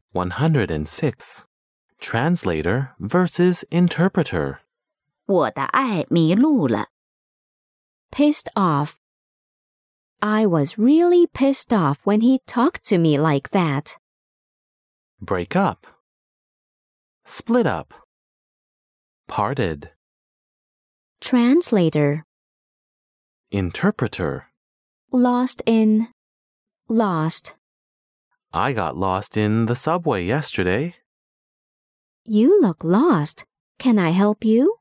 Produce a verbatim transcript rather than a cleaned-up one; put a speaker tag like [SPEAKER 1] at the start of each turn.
[SPEAKER 1] one hundred six. Translator versus interpreter.
[SPEAKER 2] 我的爱迷路了。
[SPEAKER 3] Pissed off. I was really pissed off when he talked to me like that.
[SPEAKER 1] Break up. Split up. Parted.
[SPEAKER 3] Translator.
[SPEAKER 1] Interpreter.
[SPEAKER 3] Lost in. Lost.
[SPEAKER 1] I got lost in the subway yesterday.
[SPEAKER 3] You look lost. Can I help you?